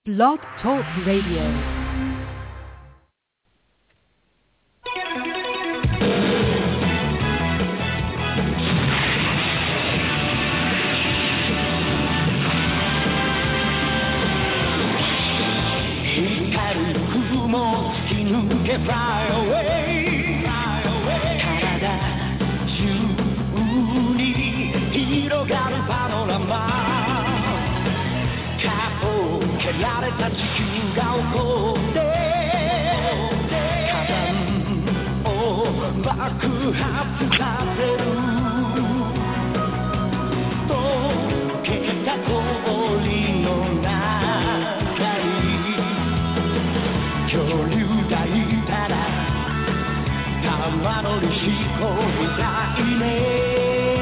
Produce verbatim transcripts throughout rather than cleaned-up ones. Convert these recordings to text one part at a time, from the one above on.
Blog Talk Radio. Fly away, fly away. 体中に広がるパノラマ、かけられた地球が起こって火山を爆発させる、溶けた氷の中に恐竜がいたら玉乗りしこみたいね。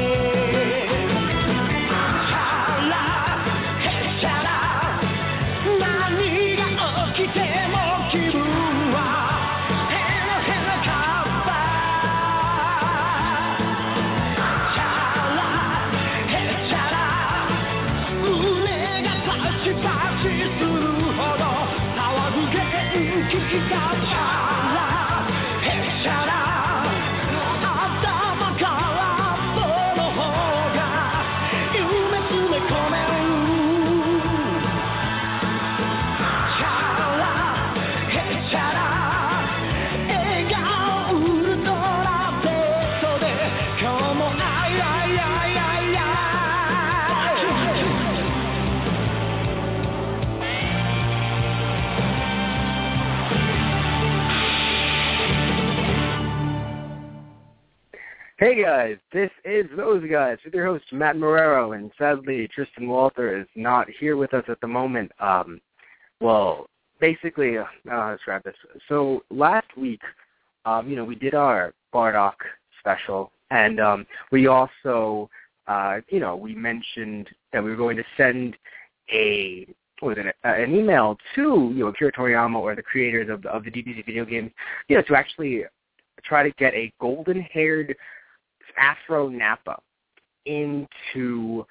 Hey guys, this is Those Guys with your host Matt Marrero, and sadly Tristan Walter is not here with us at the moment. Um, well, basically, uh, let's grab this. So last week, um, you know, we did our Bardock special, and um, we also, uh, you know, we mentioned that we were going to send a what was it, uh, an email to you know Akira Toriyama or the creators of the, of the D B Z video games, you know, to actually try to get a golden-haired Afro Nappa into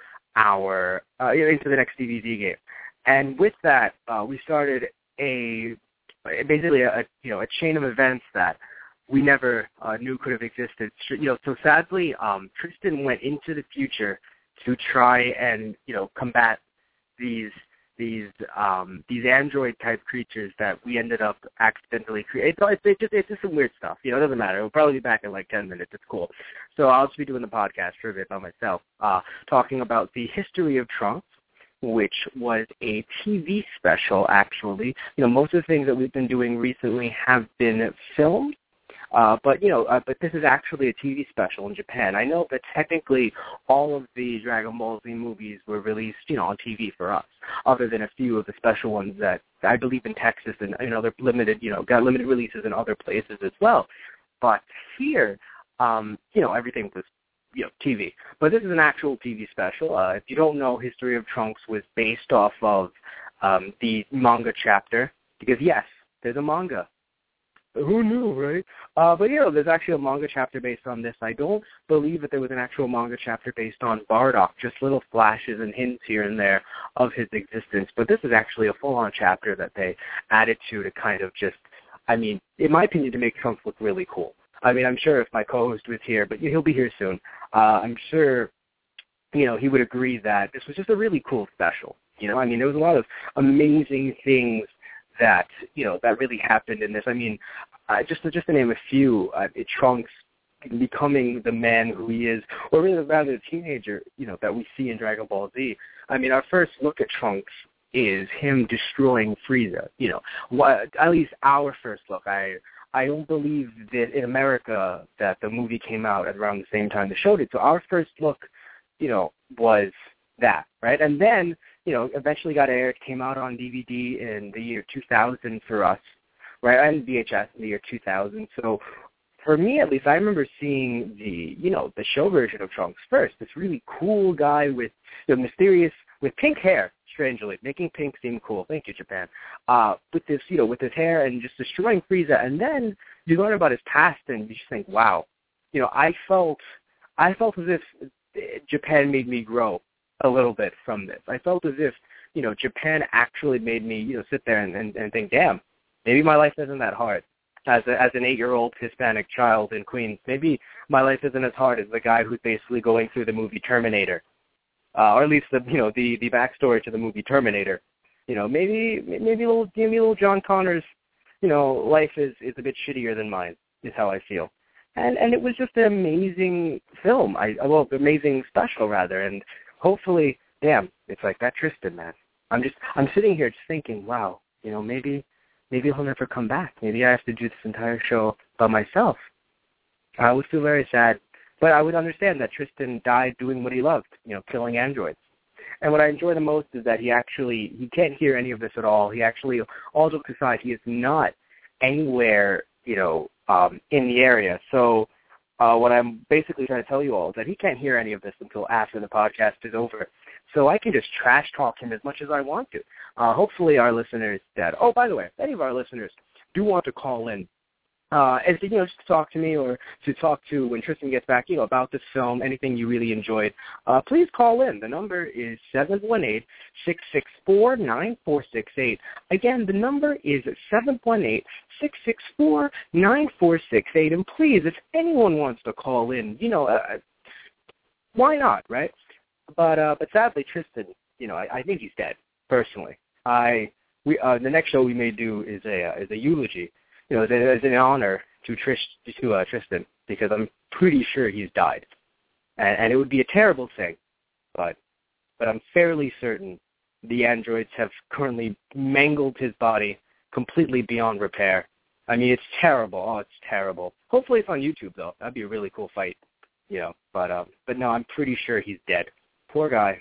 our uh, into the next D B Z game, and with that, uh, we started a basically a you know a chain of events that we never uh, knew could have existed. You know, so sadly, um, Tristan went into the future to try and you know combat these these um, these android type creatures that we ended up accidentally creating. It's, it's just it's just some weird stuff. You know, it doesn't matter. We'll probably be back in like ten minutes. It's cool. So I'll just be doing the podcast for a bit by myself, uh, talking about the history of Trunks, which was a T V special. Actually, you know, most of the things that we've been doing recently have been filmed. Uh, but, you know, uh, but this is actually a T V special in Japan. I know that technically all of the Dragon Ball Z movies were released, you know, on T V for us, other than a few of the special ones that I believe in Texas and, you know, they're limited, you know, got limited releases in other places as well. But here, um, you know, everything was, you know, T V. But this is an actual T V special. Uh, if you don't know, History of Trunks was based off of um, the manga chapter, because, yes, there's a manga. Who knew, right? Uh, but, you know, there's actually a manga chapter based on this. I don't believe that there was an actual manga chapter based on Bardock, just little flashes and hints here and there of his existence. But this is actually a full-on chapter that they added to to kind of just, I mean, in my opinion, to make Trunks look really cool. I mean, I'm sure if my co-host was here, but he'll be here soon, uh, I'm sure, you know, he would agree that this was just a really cool special. You know, I mean, there was a lot of amazing things that, you know, that really happened in this. I mean, uh, just, to, just to name a few, uh, Trunks becoming the man who he is, or really rather the teenager, you know, that we see in Dragon Ball Z. I mean, our first look at Trunks is him destroying Frieza, you know, what, at least our first look. I I don't believe that in America that the movie came out at around the same time they showed it. So our first look, you know, was that, right? And then, you know, eventually got aired, came out on D V D in the year two thousand for us, right, and V H S in the year two thousand. So for me, at least, I remember seeing the, you know, the show version of Trunks first. This really cool guy with the mysterious, with pink hair, strangely, making pink seem cool. Thank you, Japan. Uh, with this, you know, with his hair and just destroying Frieza. And then you learn about his past and you just think, wow, you know, I felt, I felt as if Japan made me grow a little bit from this. I felt as if you know, Japan actually made me, you know, sit there and, and, and think, damn, maybe my life isn't that hard. As a, as an eight-year-old Hispanic child in Queens, maybe my life isn't as hard as the guy who's basically going through the movie Terminator, uh, or at least the, you know, the, the backstory to the movie Terminator. You know, maybe maybe little maybe little John Connor's, you know, life is, is a bit shittier than mine, is how I feel. And and it was just an amazing film. I well, amazing special rather. And hopefully, damn, it's like that Tristan, man. I'm just I'm sitting here just thinking, wow, you know, maybe. Maybe he'll never come back. Maybe I have to do this entire show by myself. I would feel very sad. But I would understand that Tristan died doing what he loved, you know, killing androids. And what I enjoy the most is that he actually, he can't hear any of this at all. He actually, all jokes aside, he is not anywhere, you know, um, in the area. So uh, what I'm basically trying to tell you all is that he can't hear any of this until after the podcast is over. So I can just trash talk him as much as I want to. Uh, hopefully our listeners that, oh, by the way, if any of our listeners do want to call in, uh, and to, you know, just to talk to me or to talk to when Tristan gets back, you know, about this film, anything you really enjoyed, uh, please call in. The number is seven one eight, six six four, nine four six eight. Again, the number is seven one eight, six six four, nine four six eight. And please, if anyone wants to call in, you know, uh, why not, right? But uh, but sadly, Tristan, you know, I, I think he's dead. Personally, I we uh, the next show we may do is a uh, is a eulogy, you know, as, a, as an honor to Trish to uh, Tristan, because I'm pretty sure he's died, and, and it would be a terrible thing, but but I'm fairly certain the androids have currently mangled his body completely beyond repair. I mean, it's terrible. Oh, it's terrible. Hopefully, it's on YouTube though. That'd be a really cool fight, you know. But um, but no, I'm pretty sure he's dead. Poor guy.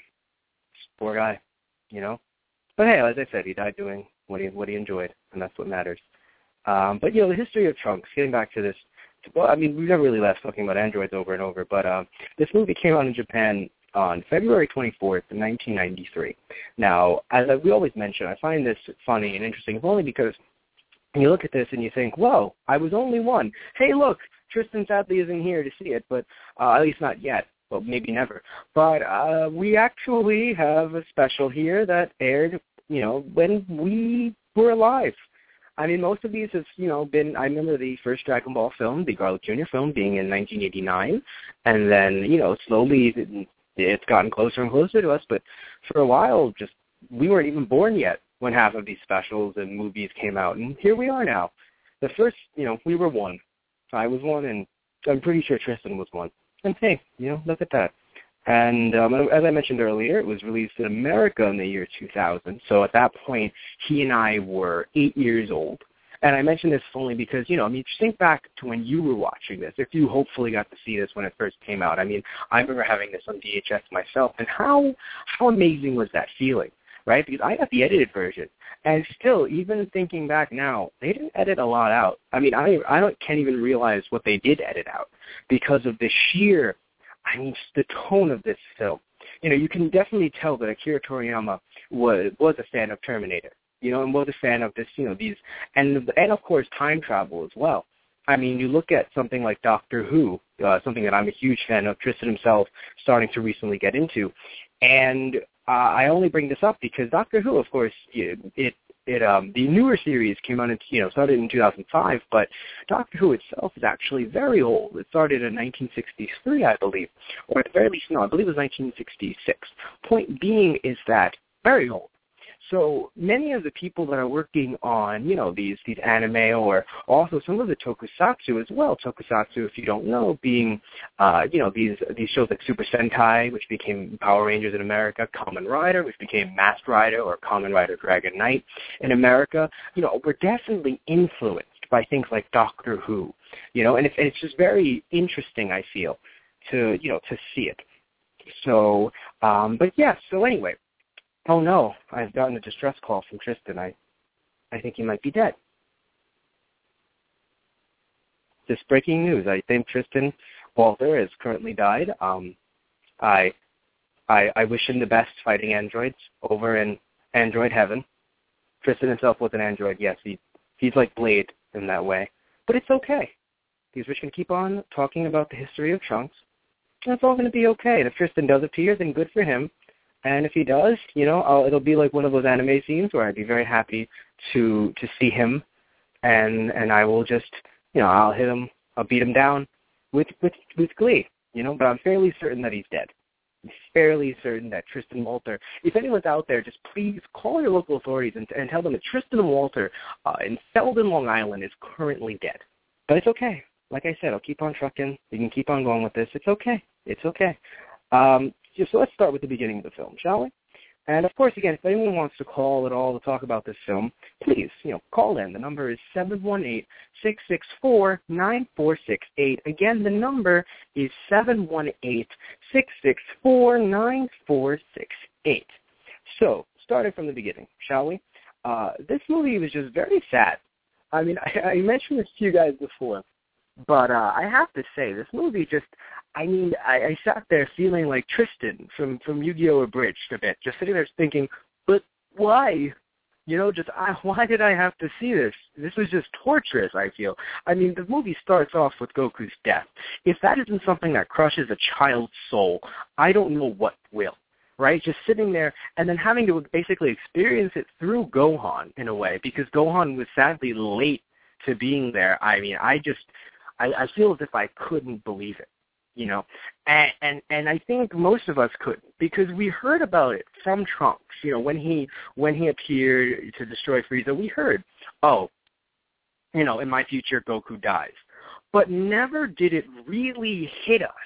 Poor guy. You know. But hey, as I said, he died doing what he what he enjoyed, and that's what matters. Um, but you know, the history of Trunks. Getting back to this, well, I mean, we've never really left talking about androids over and over. But um, this movie came out in Japan on February twenty-fourth, nineteen ninety-three. Now, as we always mention, I find this funny and interesting, only because you look at this and you think, "Whoa, I was only one." Hey, look, Tristan sadly isn't here to see it, but uh, at least not yet. Well, maybe never. But uh, we actually have a special here that aired, you know, when we were alive. I mean, most of these have, you know, been, I remember the first Dragon Ball film, the Garlic Junior film, being in nineteen eighty-nine. And then, you know, slowly it's gotten closer and closer to us. But for a while, just, we weren't even born yet when half of these specials and movies came out. And here we are now. The first, you know, we were one. I was one, and I'm pretty sure Tristan was one. And hey, you know, look at that. And um, as I mentioned earlier, it was released in America in the year two thousand. So at that point, he and I were eight years old. And I mention this only because, you know, I mean, just think back to when you were watching this, if you hopefully got to see this when it first came out. I mean, I remember having this on V H S myself, and how how amazing was that feeling, right? Because I got the edited version. And still, even thinking back now, they didn't edit a lot out. I mean, I I don't, can't even realize what they did edit out because of the sheer, I mean, just the tone of this film. You know, you can definitely tell that Akira Toriyama was was a fan of Terminator, you know, and was a fan of this, you know, these, and and of course time travel as well. I mean, you look at something like Doctor Who, uh, something that I'm a huge fan of, Tristan himself starting to recently get into, and Uh, I only bring this up because Doctor Who, of course, it, it, it um, the newer series came out in, you know, started in two thousand five, but Doctor Who itself is actually very old. It started in nineteen sixty-three, I believe, or at the very least, no, I believe it was nineteen sixty-six. Point being is that very old. So many of the people that are working on, you know, these these anime, or also some of the tokusatsu as well. Tokusatsu, if you don't know, being, uh, you know, these these shows like Super Sentai, which became Power Rangers in America, Kamen Rider, which became Masked Rider or Kamen Rider Dragon Knight in America. You know, we're definitely influenced by things like Doctor Who. You know, and it's and it's just very interesting, I feel, to you know to see it. So, um, but yeah. So anyway. Oh no, I've gotten a distress call from Tristan. I I think he might be dead. This breaking news. I think Tristan Walther has currently died. Um, I, I I wish him the best fighting androids over in Android Heaven. Tristan himself was an android, yes. He he's like Blade in that way. But it's okay. Because we're just going to keep on talking about the history of Trunks. And it's all going to be okay. And if Tristan does appear, then good for him. And if he does, you know, I'll, it'll be like one of those anime scenes where I'd be very happy to to see him, and and I will just, you know, I'll hit him, I'll beat him down with with with glee, you know. But I'm fairly certain that he's dead. I'm fairly certain that Tristan Walter, if anyone's out there, just please call your local authorities and, and tell them that Tristan Walter uh, in Selden, Long Island, is currently dead. But it's okay. Like I said, I'll keep on trucking. You can keep on going with this. It's okay. It's okay. Um, so let's start with the beginning of the film, shall we? And, of course, again, if anyone wants to call at all to talk about this film, please, you know, call in. The number is seven one eight, six six four, nine four six eight. Again, the number is seven one eight, six six four, nine four six eight. So, starting from the beginning, shall we? Uh, this movie was just very sad. I mean, I, I mentioned this to you guys before, but uh, I have to say, this movie just, I mean, I, I sat there feeling like Tristan from, from Yu-Gi-Oh! Abridged a bit, just sitting there thinking, but why? You know, just I, why did I have to see this? This was just torturous, I feel. I mean, the movie starts off with Goku's death. If that isn't something that crushes a child's soul, I don't know what will. Right, just sitting there and then having to basically experience it through Gohan in a way, because Gohan was sadly late to being there. I mean, I just, I, I feel as if I couldn't believe it, you know, and, and and I think most of us couldn't, because we heard about it from Trunks, you know, when he when he appeared to destroy Frieza, we heard, oh, you know, in my future Goku dies, but never did it really hit us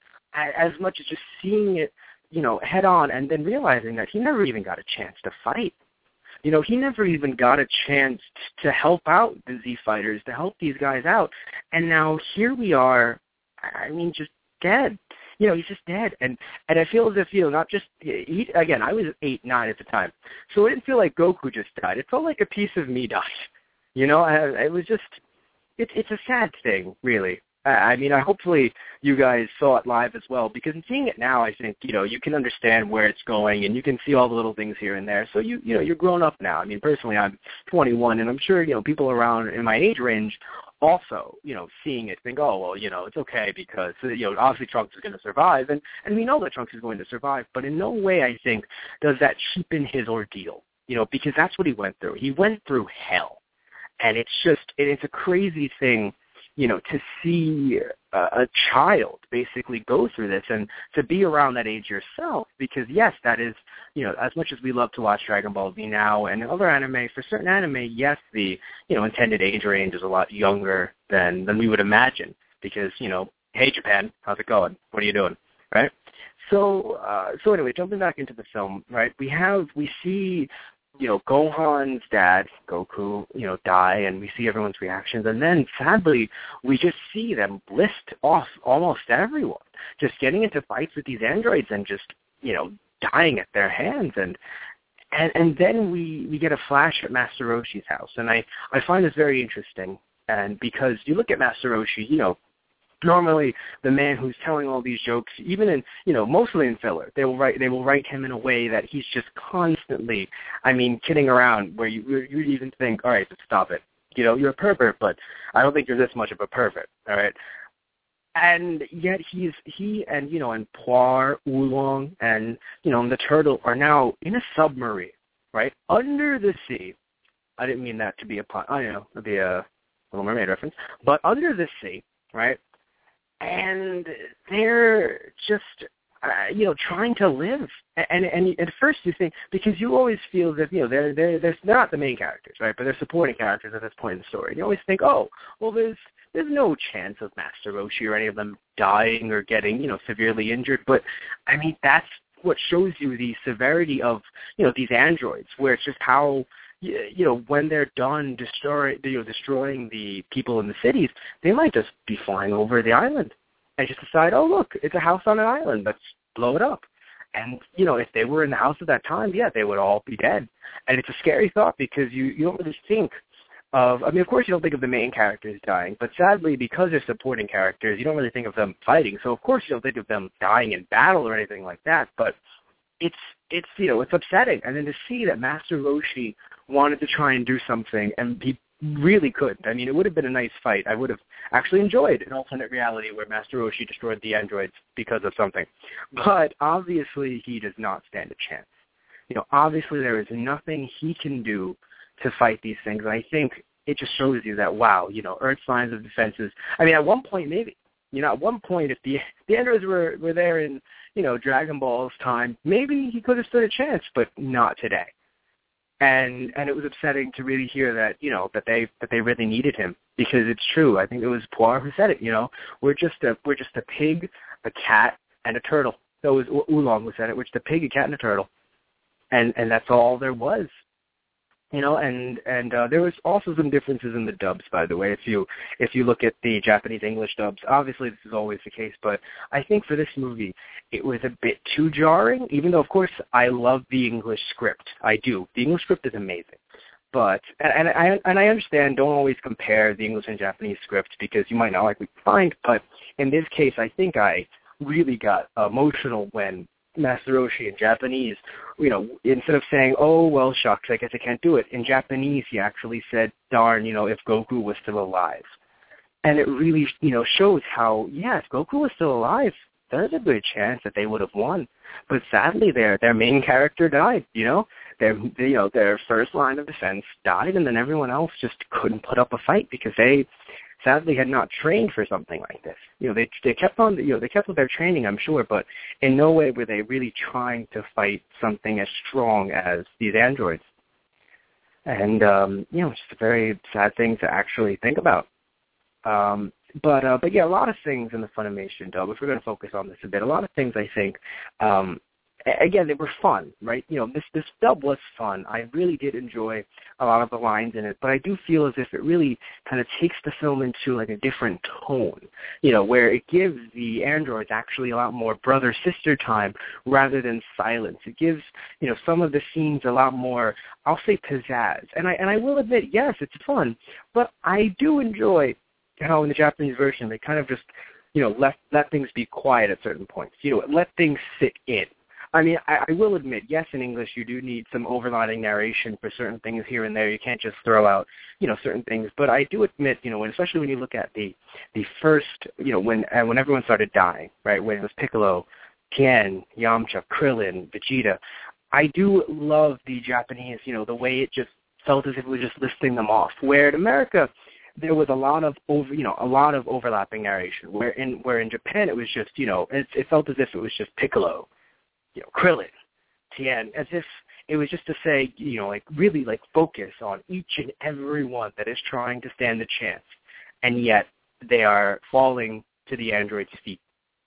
as much as just seeing it, you know, head on, and then realizing that he never even got a chance to fight. You know, he never even got a chance to help out the Z Fighters, to help these guys out. And now here we are, I mean, just dead. You know, he's just dead. And and I feel as if, you know, not just, he, again, I was eight, nine at the time, so it didn't feel like Goku just died. It felt like a piece of me died. You know, I, it was just, it, it's a sad thing, really. I mean, I hopefully you guys saw it live as well, because in seeing it now, I think, you know, you can understand where it's going, and you can see all the little things here and there. So, you you know, you're grown up now. I mean, personally, I'm twenty-one, and I'm sure, you know, people around in my age range also, you know, seeing it think, oh, well, you know, it's okay because, you know, obviously Trunks is going to survive, and, and we know that Trunks is going to survive, but in no way, I think, does that cheapen his ordeal, you know, because that's what he went through. He went through hell, and it's just, it's a crazy thing, you know, to see a, a child basically go through this, and to be around that age yourself, because, yes, that is, you know, as much as we love to watch Dragon Ball Z now and other anime, for certain anime, yes, the, you know, intended age range is a lot younger than, than we would imagine, because, you know, hey, Japan, how's it going? What are you doing, right? So, uh, so anyway, jumping back into the film, right, we have, we see, you know, Gohan's dad, Goku, you know, die, and we see everyone's reactions. And then, sadly, we just see them list off almost everyone, just getting into fights with these androids and just, you know, dying at their hands. And and, and then we, we get a flash at Master Roshi's house. And I, I find this very interesting, and because you look at Master Roshi, you know, normally the man who's telling all these jokes, even in, you know, mostly in filler, they will write they will write him in a way that he's just constantly, I mean, kidding around, where you you even think, all right, stop it. You know, you're a pervert, but I don't think you're this much of a pervert, all right? And yet he's, he and, you know, and Poir, Oolong, and, you know, and the turtle are now in a submarine, right, under the sea. I didn't mean that to be a pun. I know, to be a Little Mermaid reference. But under the sea, right? And they're just, uh, you know, trying to live. And, and and at first you think, because you always feel that, you know, they're they're they're not the main characters, right? But they're supporting characters at this point in the story. And you always think, oh, well, there's there's no chance of Master Roshi or any of them dying or getting, you know, severely injured. But I mean, that's what shows you the severity of, you know, these androids, where it's just how, you know, when they're done destroy, you know, destroying the people in the cities, they might just be flying over the island and just decide, oh, look, it's a house on an island, let's blow it up. And, you know, if they were in the house at that time, yeah, they would all be dead. And it's a scary thought, because you, you don't really think of, I mean, of course you don't think of the main characters dying, but sadly, because they're supporting characters, you don't really think of them fighting. So, of course, you don't think of them dying in battle or anything like that, but it's, it's, you know, it's upsetting. And then to see that Master Roshi wanted to try and do something, and he really couldn't. I mean, it would have been a nice fight. I would have actually enjoyed an alternate reality where Master Roshi destroyed the androids because of something. But obviously, he does not stand a chance. You know, obviously there is nothing he can do to fight these things. And I think it just shows you that, wow, you know, Earth's lines of defenses. I mean, at one point, maybe, you know, at one point, if the, the androids were, were there in, you know, Dragon Ball's time, maybe he could have stood a chance, but not today. And and it was upsetting to really hear that, you know, that they that they really needed him, because it's true. I think it was Poir who said it, you know, we're just a we're just a pig, a cat, and a turtle. That was Oolong who said it, which is a pig, a cat, and a turtle. And and that's all there was. You know, and and uh, there was also some differences in the dubs, by the way. If you if you look at the Japanese English dubs, obviously this is always the case, but I think for this movie it was a bit too jarring. Even though, of course, I love the English script, I do. The English script is amazing, but and, and I and I understand. Don't always compare the English and Japanese scripts because you might not like what you find. But in this case, I think I really got emotional when Master Roshi in Japanese, you know, instead of saying, oh, well, shucks, I guess I can't do it, in Japanese he actually said, darn, you know, if Goku was still alive. And it really, you know, shows how, yeah, if Goku was still alive, there's a good chance that they would have won. But sadly, their their main character died, you know. Their, you know, their first line of defense died, and then everyone else just couldn't put up a fight because they sadly had not trained for something like this. You know, they they kept on, you know, they kept with their training, I'm sure, but in no way were they really trying to fight something as strong as these androids. And um, you know, it's just a very sad thing to actually think about. Um, but uh, but yeah, a lot of things in the Funimation dub. If we're going to focus on this a bit, a lot of things I think. Um, Again, they were fun, right? You know, this this dub was fun. I really did enjoy a lot of the lines in it, but I do feel as if it really kind of takes the film into like a different tone, you know, where it gives the androids actually a lot more brother-sister time rather than silence. It gives, you know, some of the scenes a lot more, I'll say, pizzazz. And I and I will admit, yes, it's fun, but I do enjoy how in the Japanese version they kind of just, you know, let let things be quiet at certain points. You know, let things sit in. I mean, I, I will admit, yes, in English you do need some overriding narration for certain things here and there. You can't just throw out, you know, certain things. But I do admit, you know, when, especially when you look at the the first, you know, when uh, when everyone started dying, right, when it was Piccolo, Tien, Yamcha, Krillin, Vegeta, I do love the Japanese, you know, the way it just felt as if it was just listing them off. Where in America, there was a lot of over, you know, a lot of overlapping narration. Where in where in Japan it was just, you know, it, it felt as if it was just Piccolo, you know, Krillin, Tien, as if it was just to say, you know, like really like focus on each and every one that is trying to stand a chance, and yet they are falling to the android's feet.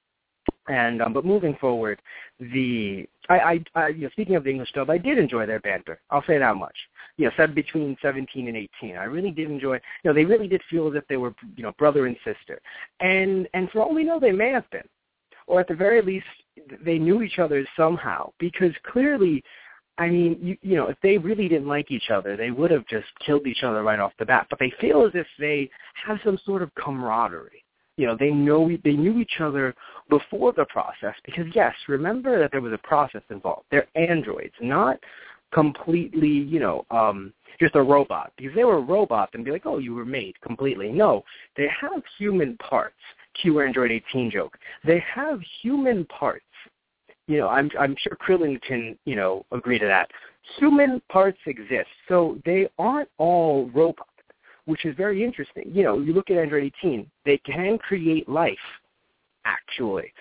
And um, but moving forward, the I, I, I you know, speaking of the English dub, I did enjoy their banter. I'll say that much. You know, said between seventeen and eighteen, I really did enjoy. You know, they really did feel as if they were, you know, brother and sister. And and for all we know, they may have been, or at the very least, they knew each other somehow. Because clearly, I mean, you, you know, if they really didn't like each other, they would have just killed each other right off the bat. But they feel as if they have some sort of camaraderie. You know, they know they knew each other before the process because, yes, remember that there was a process involved. They're androids, not completely, you know, um, just a robot. Because if they were a robot, then be like, oh, you were made completely. No, they have human parts. Q Android eighteen joke. They have human parts. You know, I'm I'm sure Krillin can, you know, agree to that. Human parts exist, so they aren't all robots, which is very interesting. You know, you look at Android eighteen, they can create life, actually.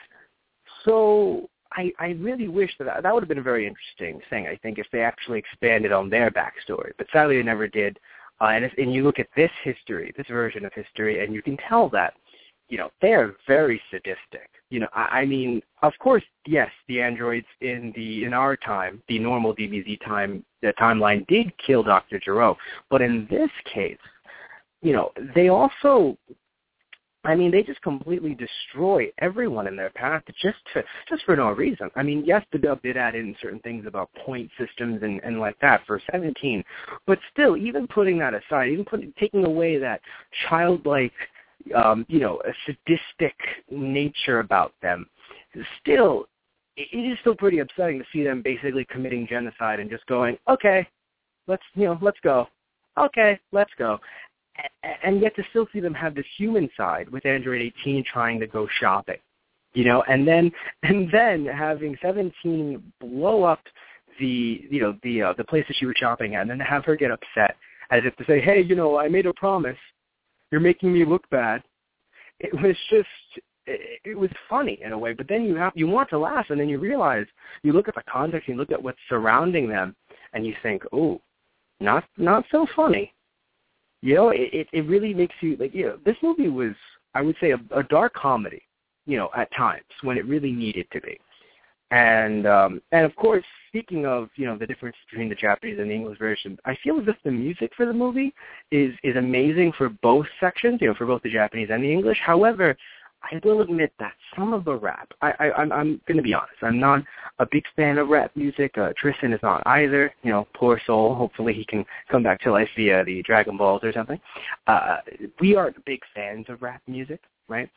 So I, I really wish that that would have been a very interesting thing, I think, if they actually expanded on their backstory. But sadly, they never did. Uh, and, if, and you look at this history, this version of history, and you can tell that, you know, they are very sadistic. You know, I, I mean, of course, yes, the androids in the in our time, the normal D B Z time, the timeline did kill Doctor Gero. But in this case, you know, they also, I mean, they just completely destroy everyone in their path just to, just for no reason. I mean, yes, the dub did add in certain things about point systems and, and like that for seventeen, but still, even putting that aside, even putting, taking away that childlike, um, you know, a sadistic nature about them, still, it is still pretty upsetting to see them basically committing genocide and just going, okay, let's, you know, let's go. Okay, let's go. and yet to still see them have this human side with Android eighteen trying to go shopping, you know, and then and then having seventeen blow up the you know the uh, the place that she was shopping at, and then have her get upset as if to say, hey, you know, I made a promise, you're making me look bad. It was just it, it was funny in a way, but then you have you want to laugh, and then you realize you look at the context, you look at what's surrounding them, and you think, oh, not not so funny. You know, it, it, it really makes you, like, you know, this movie was, I would say, a, a dark comedy, you know, at times when it really needed to be. And, um, and of course, speaking of, you know, the difference between the Japanese and the English version, I feel as if the music for the movie is, is amazing for both sections, you know, for both the Japanese and the English. However, I will admit that some of the rap, I, I, I'm, I'm going to be honest, I'm not a big fan of rap music. Uh, Tristan is not either. You know, poor soul. Hopefully he can come back to life via the Dragon Balls or something. Uh, we aren't big fans of rap music, right?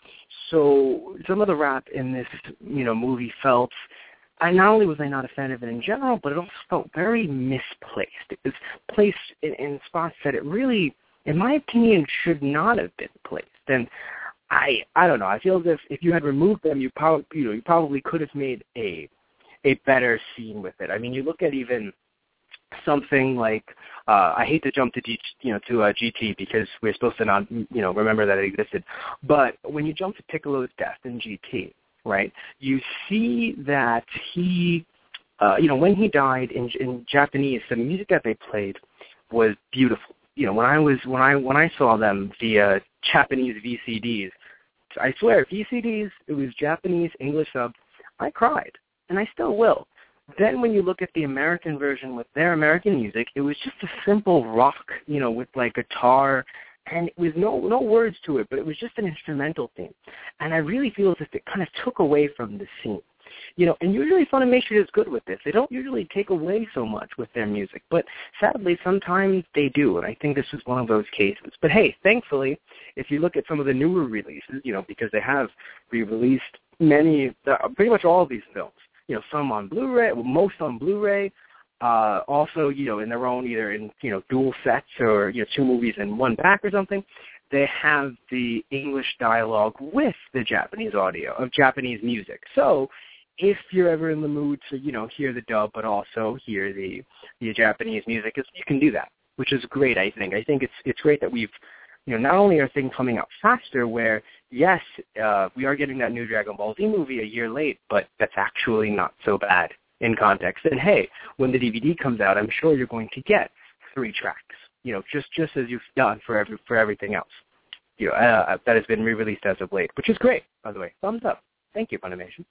So some of the rap in this, you know, movie felt, I not only was I not a fan of it in general, but it also felt very misplaced. It was placed in, in spots that it really, in my opinion, should not have been placed. And I I don't know. I feel as if if you had removed them, you probably you know you probably could have made a a better scene with it. I mean, you look at even something like uh, I hate to jump to G, you know to uh, G T because we're supposed to not you know remember that it existed, but when you jump to Piccolo's death in G T, right? You see that he uh, you know when he died in in Japanese, the music that they played was beautiful. You know, when I was when I when I saw them via Japanese V C Ds, I swear V C Ds, it was Japanese English sub. I cried, and I still will. Then when you look at the American version with their American music, it was just a simple rock, you know, with like guitar, and it was no no words to it, but it was just an instrumental theme. And I really feel as if it kind of took away from the scene. You know, and usually Funimation is good with this. They don't usually take away so much with their music, but sadly sometimes they do, and I think this was one of those cases. But hey, thankfully, if you look at some of the newer releases, you know, because they have re-released many, uh, pretty much all of these films, you know, some on Blu-ray, well, most on Blu-ray, uh, also, you know, in their own, either in, you know, dual sets or, you know, two movies in one pack or something, they have the English dialogue with the Japanese audio of Japanese music. So if you're ever in the mood to, you know, hear the dub, but also hear the the Japanese music, you can do that, which is great, I think. I think it's it's great that we've, you know, not only are things coming out faster where, yes, uh, we are getting that new Dragon Ball Z movie a year late, but that's actually not so bad in context. And, hey, when the D V D comes out, I'm sure you're going to get three tracks, you know, just, just as you've done for every, for everything else, you know, uh, that has been re-released as of late, which is great, by the way. Thumbs up. Thank you, Funimation.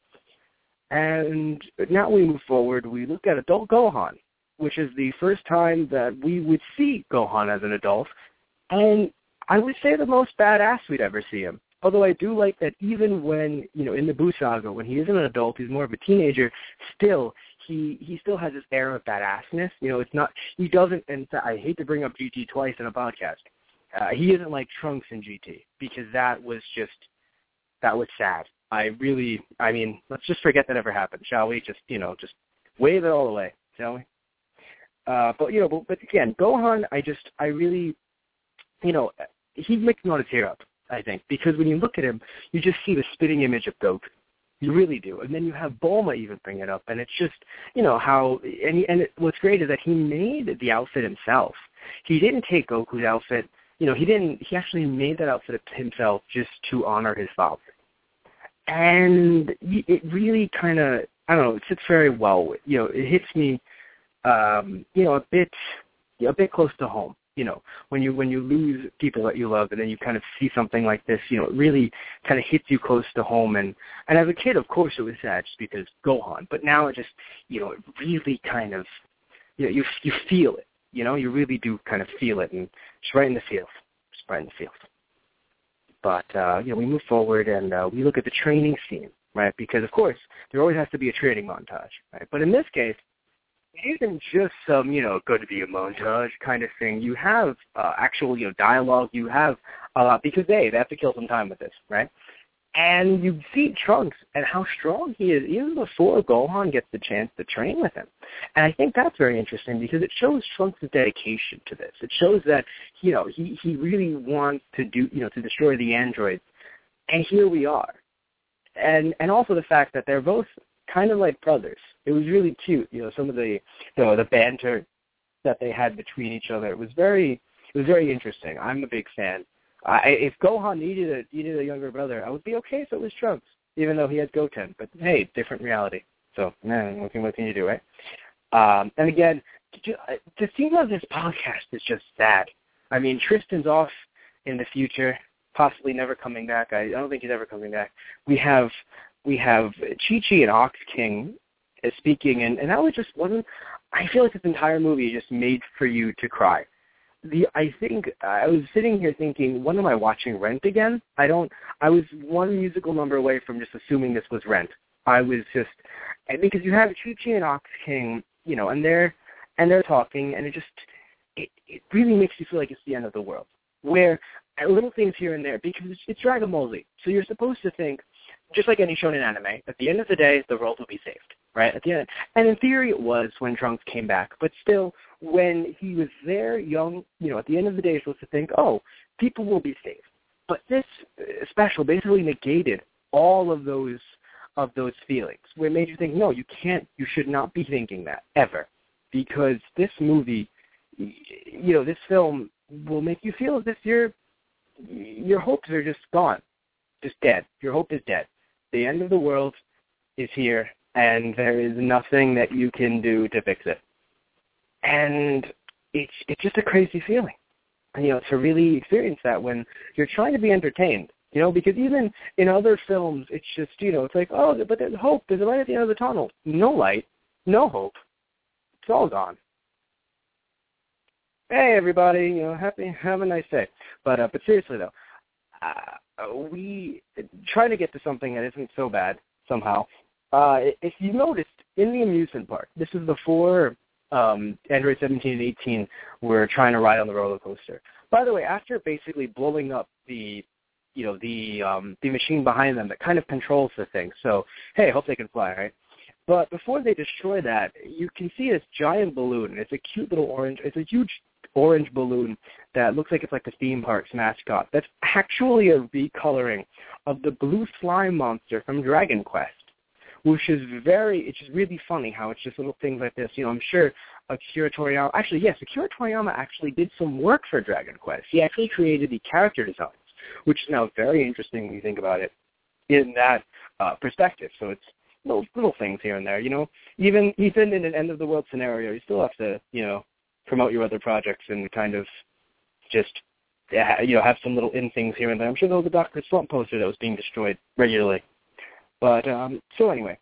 And now we move forward. We look at Adult Gohan, which is the first time that we would see Gohan as an adult. And I would say the most badass we'd ever see him. Although I do like that even when, you know, in the Buu saga, when he isn't an adult, he's more of a teenager, still, he, he still has this air of badassness. You know, it's not, he doesn't, and I hate to bring up G T twice in a podcast. Uh, he isn't like Trunks in G T, because that was just, that was sad. I really, I mean, let's just forget that ever happened, shall we? Just, you know, just wave it all away, shall we? Uh, but, you know, but, but again, Gohan, I just, I really, you know, he makes me want to tear up, I think, because when you look at him, you just see the spitting image of Goku. You really do. And then you have Bulma even bring it up, and it's just, you know, how, and, he, and it, what's great is that he made the outfit himself. He didn't take Goku's outfit, you know, he didn't, he actually made that outfit himself just to honor his father. And it really kind of, I don't know, it sits very well with, you know, it hits me, um, you know, a bit, you know, a bit close to home. You know, when you when you lose people that you love, and then you kind of see something like this, you know, it really kind of hits you close to home. And, and as a kid, of course, it was sad just because Gohan. But now it just, you know, it really kind of, you know, you you feel it. You know, you really do kind of feel it, and it's right in the field, just right in the field. But, uh, you know, we move forward and uh, we look at the training scene, right? Because, of course, there always has to be a training montage, right? But in this case, it isn't just some, you know, going to be a montage kind of thing. You have uh, actual, you know, dialogue. You have a lot, because, hey, they have to kill some time with this, right? And you see Trunks and how strong he is even before Gohan gets the chance to train with him. And I think that's very interesting because it shows Trunks' dedication to this. It shows that, you know, he, he really wants to do, you know, to destroy the androids. And here we are. And and also the fact that they're both kind of like brothers. It was really cute, you know, some of the, you know, the banter that they had between each other. It was very, it was very interesting. I'm a big fan. I, if Gohan needed a needed a younger brother, I would be okay if it was Trunks, even though he had Goten. But hey, different reality. So, man, what can, what can you do, right? Um, and again, the theme of this podcast is just sad. I mean, Tristan's off in the future, possibly never coming back. I, I don't think he's ever coming back. We have we have Chi-Chi and Ox King speaking, and, and that was just wasn't. I feel like this entire movie is just made for you to cry. The I think I was sitting here thinking, when am I watching Rent again? I don't. I was one musical number away from just assuming this was Rent. I was just because you have Chi-Chi and Ox King, you know, and they're and they're talking, and it just it, it really makes you feel like it's the end of the world. Where little things here and there, because it's, it's Dragon Ball Z, so you're supposed to think, just like any shonen anime, at the end of the day, the world will be saved, right? At the end, and in theory, it was when Trunks came back, but still, when he was there, young, you know, at the end of the day, you're supposed to think, oh, people will be saved. But this special basically negated all of those of those feelings, where it made you think, no, you can't, you should not be thinking that ever, because this movie, you know, this film will make you feel as if your your hopes are just gone, just dead. Your hope is dead. The end of the world is here, and there is nothing that you can do to fix it. And it's it's just a crazy feeling, you know, to really experience that when you're trying to be entertained, you know, because even in other films, it's just, you know, it's like, oh, but there's hope. There's a light at the end of the tunnel. No light, no hope. It's all gone. Hey, everybody, you know, happy, have a nice day. But uh, but seriously, though, uh, we try to get to something that isn't so bad somehow. Uh, if you noticed, in the amusement park, this is before um, Android seventeen and eighteen were trying to ride on the roller coaster. By the way, after basically blowing up the, you know, the um, the machine behind them that kind of controls the thing. So, hey, hope they can fly, right? But before they destroy that, you can see this giant balloon. It's a cute little orange. It's a huge orange balloon that looks like it's like the theme park's mascot. That's actually a recoloring of the blue slime monster from Dragon Quest, which is very, it's just really funny how it's just little things like this. You know, I'm sure Akira Toriyama, actually, yes, Akira Toriyama actually did some work for Dragon Quest. He actually created the character designs, which is now very interesting when you think about it in that uh, perspective. So it's little, little things here and there, you know. Even, even in an end-of-the-world scenario, you still have to, you know, promote your other projects and kind of just, you know, have some little in things here and there. I'm sure there was a Doctor Slump poster that was being destroyed regularly. But, um, so anyway,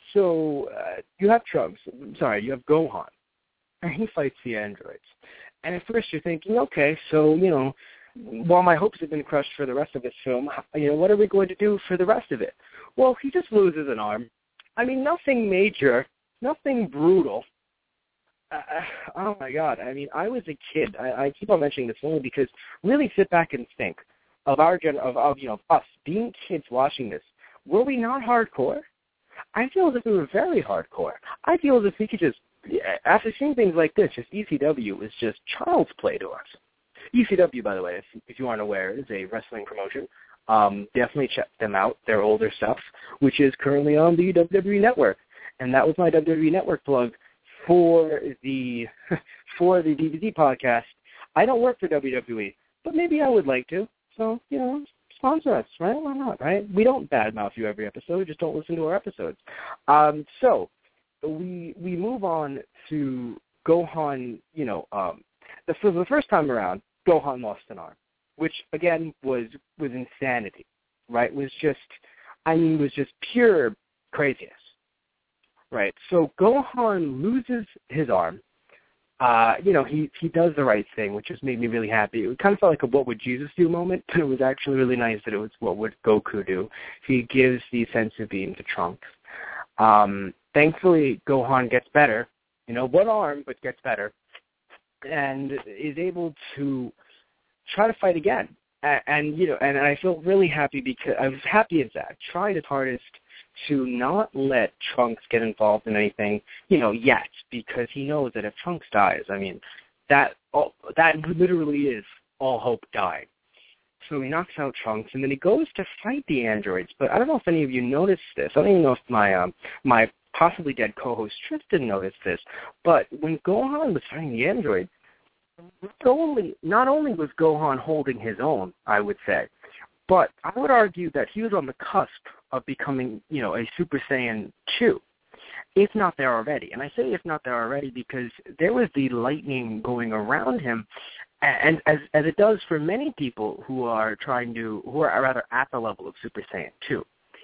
so uh, you have Trunks, sorry, you have Gohan, and he fights the androids. And at first you're thinking, okay, so, you know, while my hopes have been crushed for the rest of this film, you know, what are we going to do for the rest of it? Well, he just loses an arm. I mean, nothing major, nothing brutal. Uh, oh, my God. I mean, I was a kid. I, I keep on mentioning this only because really sit back and think of our gen- of, of, you know, us being kids watching this. Were we not hardcore? I feel as if we were very hardcore. I feel as if we could just, after seeing things like this, just E C W is just child's play to us. E C W, by the way, if, if you aren't aware, is a wrestling promotion. Um, definitely check them out, their older stuff, which is currently on the W W E Network. And that was my W W E Network plug for the for the D V D podcast. I don't work for W W E, but maybe I would like to. So, you know, sponsor us, right? Why not, right? We don't badmouth you every episode. Just don't listen to our episodes. Um, so we we move on to Gohan, you know, um, the, for the first time around, Gohan lost an arm, which, again, was was insanity, right? Was just, I mean, was just pure craziness. Right, so Gohan loses his arm. Uh, you know, he, he does the right thing, which just made me really happy. It kind of felt like a what would Jesus do moment, but it was actually really nice that it was what would Goku do. He gives the sensu beam to Trunks. Um, thankfully, Gohan gets better. You know, one arm, but gets better. And is able to try to fight again. and, and you know, and I feel really happy because I was happy as that. Tried his hardest to not let Trunks get involved in anything, you know, yet, because he knows that if Trunks dies, I mean, that oh, that literally is all hope dying. So he knocks out Trunks, and then he goes to fight the androids. But I don't know if any of you noticed this. I don't even know if my um, my possibly dead co-host Tristan noticed this. But when Gohan was fighting the androids, not only, not only was Gohan holding his own, I would say, but I would argue that he was on the cusp of becoming, you know, a Super Saiyan two, if not there already. And I say if not there already because there was the lightning going around him, and as as it does for many people who are trying to, who are rather at the level of Super Saiyan two.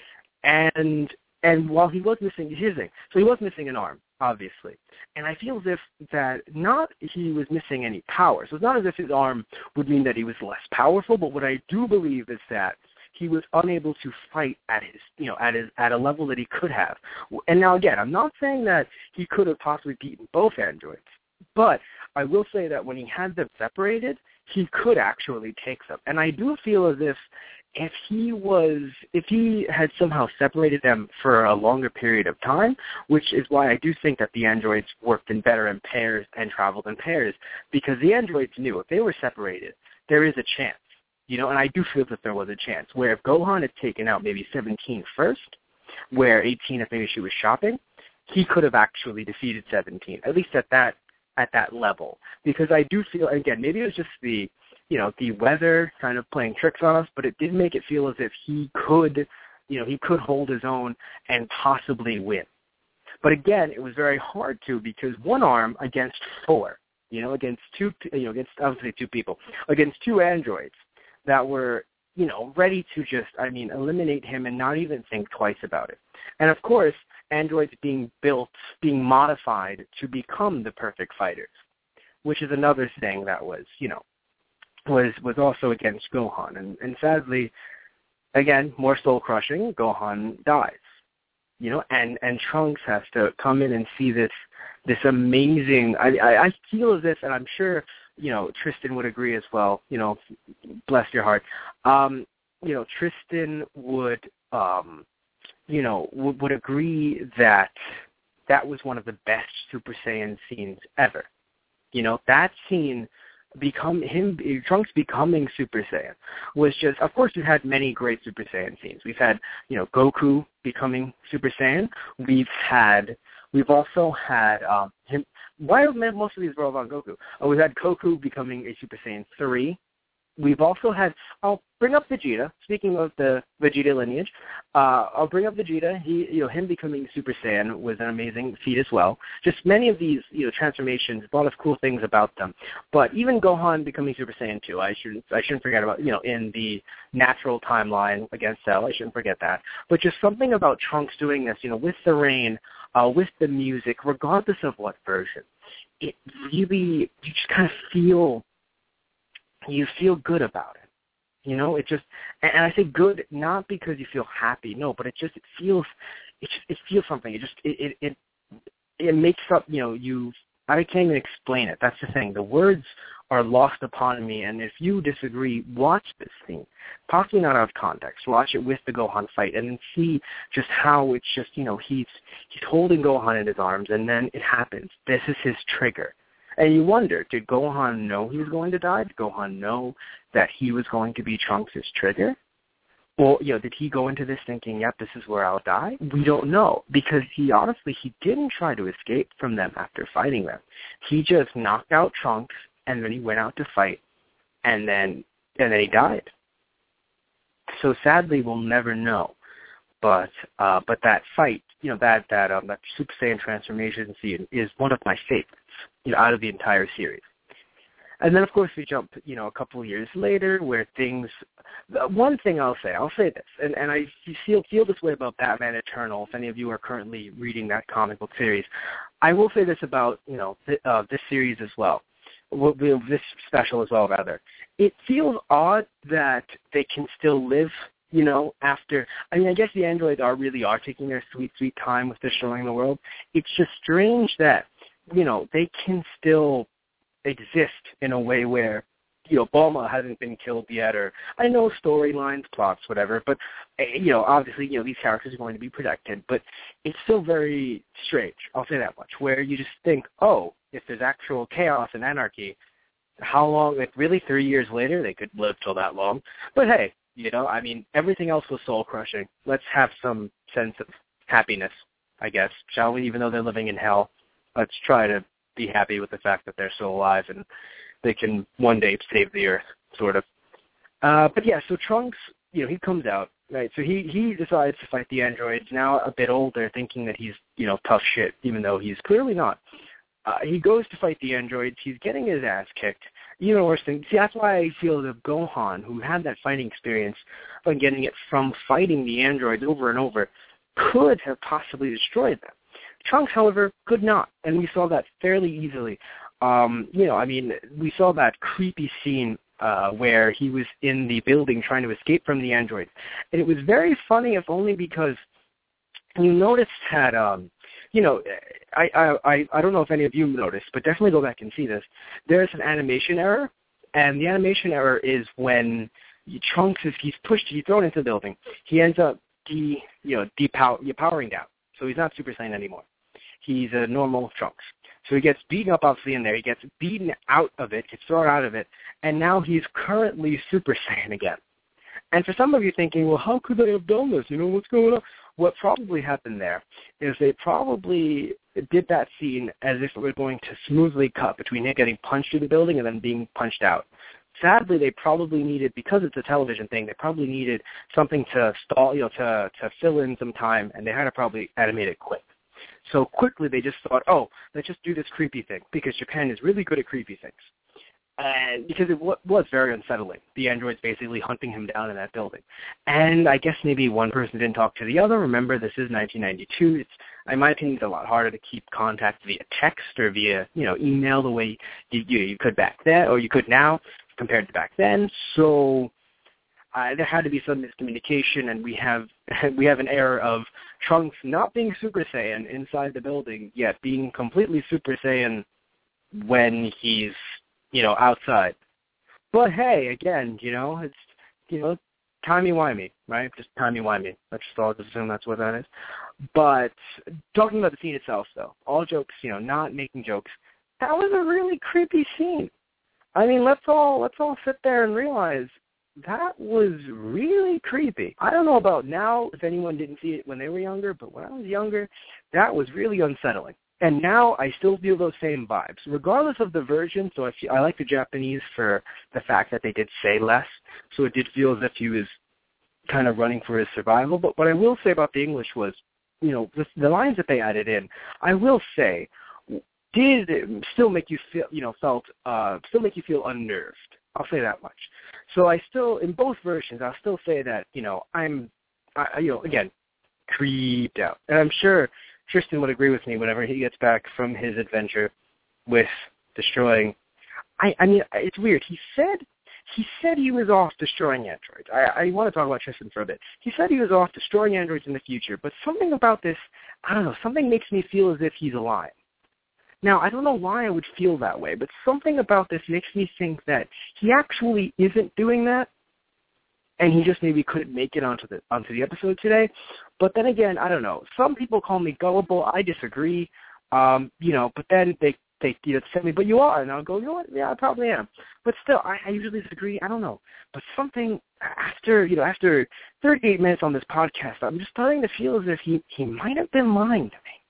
And and while he was missing, here's the thing, so he was missing an arm, obviously. And I feel as if that not he was missing any power. So it's not as if his arm would mean that he was less powerful, but what I do believe is that he was unable to fight at his, you know, at his, at a level that he could have. And now again, I'm not saying that he could have possibly beaten both androids, but I will say that when he had them separated, he could actually take them. And I do feel as if if he was, if he had somehow separated them for a longer period of time, which is why I do think that the androids worked in better in pairs and traveled in pairs, because the androids knew if they were separated, there is a chance, you know, and I do feel that there was a chance, where if Gohan had taken out maybe seventeen first, where eighteen, if maybe she was shopping, he could have actually defeated seventeen, at least at that at that level. Because I do feel, again, maybe it was just the, you know, the weather kind of playing tricks on us, but it did make it feel as if he could, you know, he could hold his own and possibly win. But again, it was very hard to, because one arm against four, you know, against two, you know, against, I would say two people, against two androids that were, you know, ready to just, I mean, eliminate him and not even think twice about it. And of course, androids being built, being modified to become the perfect fighters, which is another thing that was, you know, was was also against Gohan. And, and sadly, again, more soul-crushing, Gohan dies. You know, and, and Trunks has to come in and see this this amazing, I, I, I feel as if, and I'm sure, you know, Tristan would agree as well, you know, bless your heart, um, you know, Tristan would, um, you know, would, would agree that that was one of the best Super Saiyan scenes ever. You know, that scene, become him, Trunks becoming Super Saiyan, was just, of course, we've had many great Super Saiyan scenes. We've had, you know, Goku becoming Super Saiyan. We've had, we've also had um, him. Why have most of these roll on Goku? Oh, we've had Goku becoming a Super Saiyan three. We've also had, I'll bring up Vegeta. Speaking of the Vegeta lineage, uh, I'll bring up Vegeta. He, you know, him becoming Super Saiyan was an amazing feat as well. Just many of these, you know, transformations, a lot of cool things about them. But even Gohan becoming Super Saiyan two, I shouldn't, I shouldn't forget about, you know, in the natural timeline against Cell, I shouldn't forget that. But just something about Trunks doing this, you know, with the rain, uh, with the music, regardless of what version, it really, you just kind of feel. You feel good about it, you know. It just, and I say good not because you feel happy, no, but it just it feels, it just it feels something. It just it it it, it makes up, you know. You I can't even explain it. That's the thing. The words are lost upon me, and if you disagree, watch this scene, possibly not out of context. Watch it with the Gohan fight, and then see just how it's just, you know, he's he's holding Gohan in his arms, and then it happens. This is his trigger. And you wonder, did Gohan know he was going to die? Did Gohan know that he was going to be Trunks' trigger? Or, you know, did he go into this thinking, yep, this is where I'll die? We don't know, because he honestly, he didn't try to escape from them after fighting them. He just knocked out Trunks, and then he went out to fight, and then and then he died. So sadly, we'll never know. But uh, but that fight, you know, that that um, that Super Saiyan transformation scene is one of my favorites, you know, out of the entire series. And then, of course, we jump, you know, a couple of years later, where things. One thing I'll say, I'll say this, and and I feel feel this way about Batman Eternal. If any of you are currently reading that comic book series, I will say this about, you know, th- uh, this series as well, well, this special as well, rather. It feels odd that they can still live. You know, after, I mean, I guess the androids are really are taking their sweet, sweet time with destroying the world. It's just strange that, you know, they can still exist in a way where you know, Bulma hasn't been killed yet, or I know storylines, plots, whatever, but, you know, obviously, you know, these characters are going to be protected, but it's still very strange, I'll say that much, where you just think, oh, if there's actual chaos and anarchy, how long, like, really three years later, they could live till that long, but hey, you know, I mean, everything else was soul-crushing. Let's have some sense of happiness, I guess, shall we, even though they're living in hell, let's try to be happy with the fact that they're still alive and they can one day save the Earth, sort of. Uh, but yeah, so Trunks, you know, he comes out, right? So he, he decides to fight the androids, now a bit older, thinking that he's, you know, tough shit, even though he's clearly not. Uh, he goes to fight the androids. He's getting his ass kicked. Even worse than, see, that's why I feel that Gohan, who had that fighting experience of getting it from fighting the androids over and over, could have possibly destroyed them. Trunks, however, could not, and we saw that fairly easily. Um, you know, I mean, we saw that creepy scene uh, where he was in the building trying to escape from the androids. And it was very funny, if only because you noticed that, um, you know, I, I, I don't know if any of you noticed, but definitely go back and see this. There's an animation error, and the animation error is when Trunks is he's pushed, he's thrown into the building. He ends up de, you know, depower, powering down, so he's not Super Saiyan anymore. He's a normal Trunks. So he gets beaten up, obviously, in there. He gets beaten out of it, gets thrown out of it, and now he's currently Super Saiyan again. And for some of you thinking, well, how could they have done this? You know, what's going on? What probably happened there is they probably did that scene as if it was going to smoothly cut between him getting punched through the building and then being punched out. Sadly, they probably needed, because it's a television thing, they probably needed something to stall, you know, to, to fill in some time, and they had to probably animate it quick. So quickly they just thought, oh, let's just do this creepy thing, because Japan is really good at creepy things. And because it w- was very unsettling, the androids basically hunting him down in that building. And I guess maybe one person didn't talk to the other. Remember, this is nineteen ninety-two. It's, in my opinion, it's a lot harder to keep contact via text or via, you know, email the way you, you, you could back then, or you could now, compared to back then. So uh, there had to be some miscommunication, and we have we have an error of Trunks not being Super Saiyan inside the building, yet being completely Super Saiyan when he's, you know, outside. But hey, again, you know, it's, you know, timey-wimey, right? Just timey-wimey. Let's just all just assume that's what that is. But talking about the scene itself, though, all jokes, you know, not making jokes, that was a really creepy scene. I mean, let's all let's all sit there and realize that was really creepy. I don't know about now, if anyone didn't see it when they were younger, but when I was younger, that was really unsettling. And now I still feel those same vibes, regardless of the version. So I, feel, I like the Japanese for the fact that they did say less. So it did feel as if he was kind of running for his survival. But what I will say about the English was, you know, the, the lines that they added in, I will say, did still make you feel, you know, felt, uh, still make you feel unnerved. I'll say that much. So I still, in both versions, I'll still say that, you know, I'm, I, you know, again, creeped out. And I'm sure Tristan would agree with me whenever he gets back from his adventure with destroying. I, I mean, it's weird. He said he said he was off destroying androids. I, I want to talk about Tristan for a bit. He said he was off destroying androids in the future, but something about this, I don't know, something makes me feel as if he's lying. Now, I don't know why I would feel that way, but something about this makes me think that he actually isn't doing that, and he just maybe couldn't make it onto the onto the episode today. But then again, I don't know. Some people call me gullible. I disagree. Um, you know, but then they they you know, send me, but you are, and I'll go, you know what? Yeah, I probably am. But still, I, I usually disagree. I don't know. But something after you know after thirty-eight minutes on this podcast, I'm just starting to feel as if he he might have been lying to me.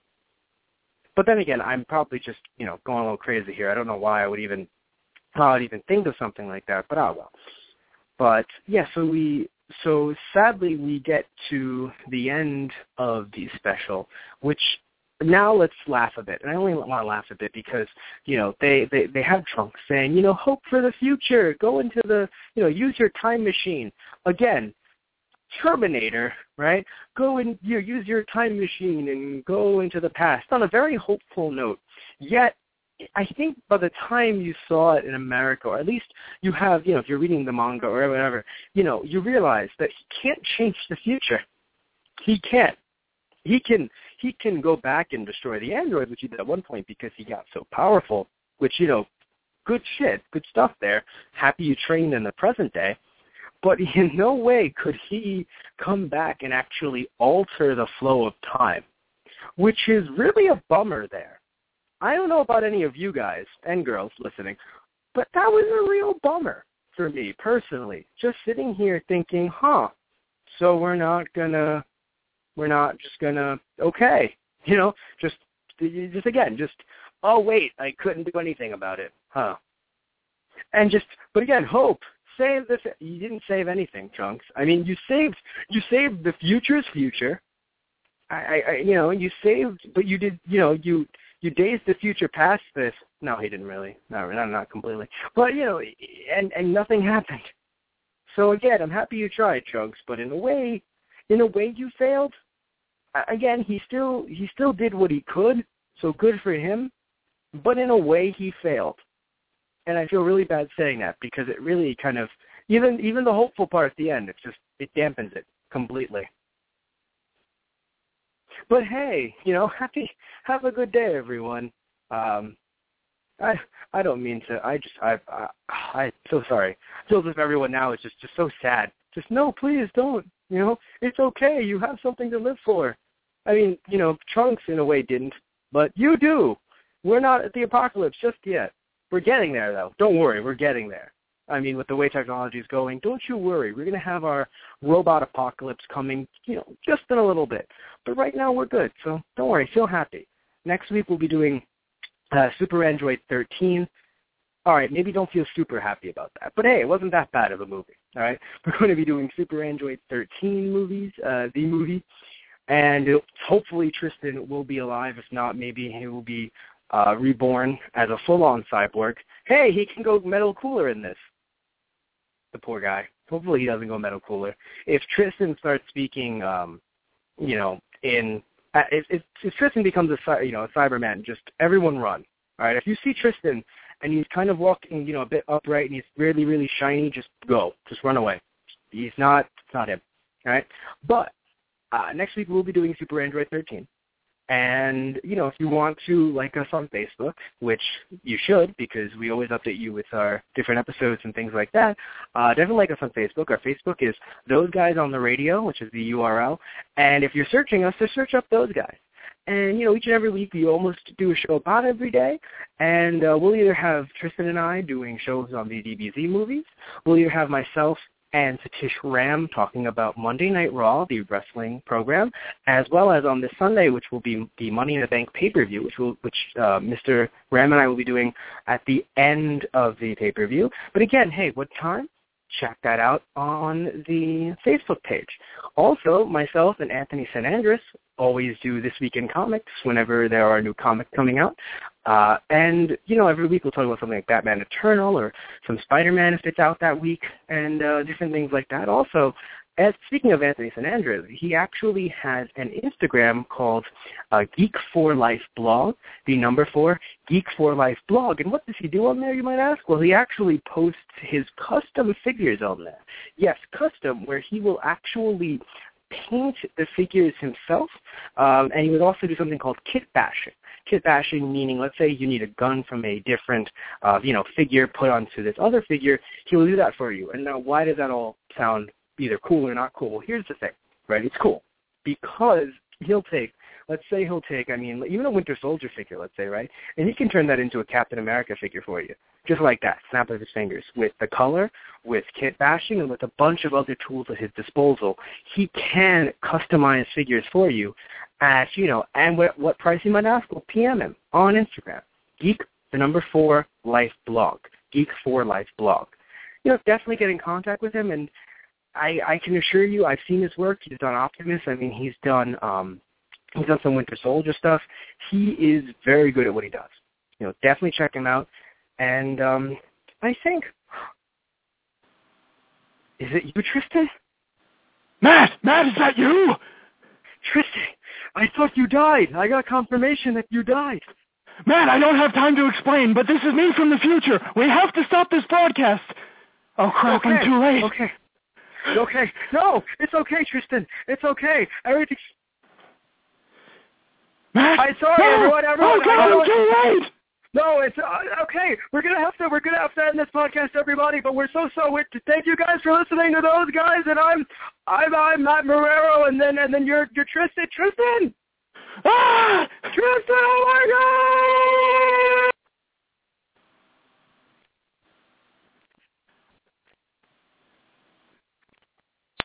But then again, I'm probably just you know going a little crazy here. I don't know why I would even how I'd even think of something like that. But oh well. But, yeah, so we, so sadly we get to the end of the special, which now let's laugh a bit. And I only want to laugh a bit because, you know, they, they, they have Trunks saying, you know, hope for the future, go into the, you know, use your time machine. Again, Terminator, right? Go and you know, use your time machine and go into the past on a very hopeful note. Yet, I think by the time you saw it in America, or at least you have, you know, if you're reading the manga or whatever, you know, you realize that he can't change the future. He can't. He can he can go back and destroy the android, which he did at one point because he got so powerful, which, you know, good shit, good stuff there. Happy you trained in the present day. But in no way could he come back and actually alter the flow of time, which is really a bummer there. I don't know about any of you guys and girls listening, but that was a real bummer for me personally. Just sitting here thinking, huh, so we're not gonna, we're not just gonna, okay, you know, just, just again, just, oh wait, I couldn't do anything about it, huh? And just, but again, hope. Save this. You didn't save anything, Chunks. I mean, you saved you saved the future's future. I, I, you know, you saved, but you did, you know, you you dazed the future past this. No, he didn't really. No, not not completely. But you know, and and nothing happened. So again, I'm happy you tried, Chunks. But in a way, in a way, you failed. Again, he still he still did what he could. So good for him. But in a way, he failed. And I feel really bad saying that because it really kind of, even even the hopeful part at the end, it's just, it dampens it completely. But hey, you know, happy, have a good day, everyone. Um, I I don't mean to, I just, I, I, I'm so sorry. It feels as if everyone now is just, just so sad. Just, no, please don't, you know, it's okay, you have something to live for. I mean, you know, Trunks in a way didn't, but you do. We're not at the apocalypse just yet. We're getting there, though. Don't worry, we're getting there. I mean, with the way technology is going, don't you worry. We're going to have our robot apocalypse coming, you know, just in a little bit. But right now we're good, so don't worry. Feel happy. Next week we'll be doing uh, Super Android thirteen. All right, maybe don't feel super happy about that. But hey, it wasn't that bad of a movie, all right? We're going to be doing Super Android thirteen movies, uh, the movie. And it, hopefully Tristan will be alive. If not, maybe he will be Uh, reborn as a full-on cyborg. Hey, he can go metal cooler in this. The poor guy. Hopefully he doesn't go metal cooler. If Tristan starts speaking, um, you know, in uh, if, if, if Tristan becomes a you know a Cyberman, just everyone run. All right. If you see Tristan and he's kind of walking, you know, a bit upright and he's really really shiny, just go, just run away. He's not. It's not him. All right. But uh, next week we'll be doing Super Android thirteen. And, you know, if you want to like us on Facebook, which you should because we always update you with our different episodes and things like that, uh, definitely like us on Facebook. Our Facebook is Those Guys on the Radio, which is the U R L. And if you're searching us, just search up Those Guys. And, you know, each and every week we almost do a show about every day. And uh, we'll either have Tristan and I doing shows on the D B Z movies. We'll either have myself and Satish Ram talking about Monday Night Raw, the wrestling program, as well as on this Sunday, which will be the Money in the Bank pay-per-view, which will, which uh, Mister Ram and I will be doing at the end of the pay-per-view. But again, hey, what time? Check that out on the Facebook page. Also, myself and Anthony San Andres always do This Week in Comics whenever there are new comics coming out. Uh, and, you know, every week we'll talk about something like Batman Eternal or some Spider-Man if it's out that week and uh, different things like that. Also, as speaking of Anthony San Andres, he actually has an Instagram called uh, Geek for Life Blog, the number four, Geek for Life Blog. And what does he do on there, you might ask? Well, he actually posts his custom figures on there. Yes, custom, where he will actually paint the figures himself, um, and he would also do something called kit bashing. Kit bashing meaning, let's say you need a gun from a different, uh, you know, figure put onto this other figure. He will do that for you. And now, why does that all sound either cool or not cool? Well, here's the thing, right? It's cool because he'll take, let's say he'll take, I mean, even a Winter Soldier figure, let's say, right? And he can turn that into a Captain America figure for you, just like that, snap of his fingers, with the color, with kit bashing, and with a bunch of other tools at his disposal. He can customize figures for you at, you know, and what, what price you might ask? Well, P M him on Instagram. Geek, the number four, Life Blog. Geek for Life Blog. You know, definitely get in contact with him, and I, I can assure you, I've seen his work. He's done Optimus. I mean, he's done um, he's done some Winter Soldier stuff. He is very good at what he does. You know, definitely check him out. And um, I think, is it you, Tristan? Matt, Matt, is that you? Tristan, I thought you died. I got confirmation that you died. Matt, I don't have time to explain, but this is me from the future. We have to stop this broadcast. Oh, crap, okay. I'm too late. Okay. Okay. No, it's okay, Tristan. It's okay. Everything's... Matt? I'm sorry, no! everyone. Everyone. Oh, God, I'm too late! No, it's uh, okay. We're gonna have to. We're gonna have to end this podcast, everybody. But we're so so. We're, thank you guys for listening to those guys. And I'm, I'm, I'm Matt Marrero, and then and then you're you're Tristan. Tristan. Ah, Tristan! Oh my God!